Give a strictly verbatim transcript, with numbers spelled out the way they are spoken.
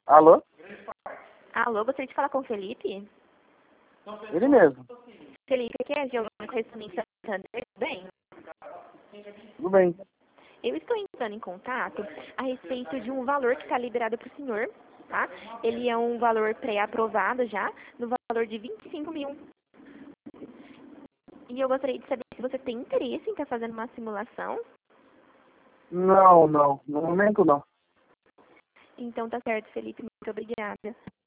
Alô? Alô, gostaria de falar com o Felipe? Ele mesmo. Felipe, aqui é a Giovana Correspondente Santander, tudo bem? Tudo bem. Eu estou entrando em contato a respeito de um valor que está liberado para o senhor, tá? Ele é um valor pré-aprovado já, no valor de vinte e cinco mil. E eu gostaria de saber se você tem interesse em estar fazendo uma simulação. Não, não. No momento não. Então tá certo, Felipe. Muito obrigada.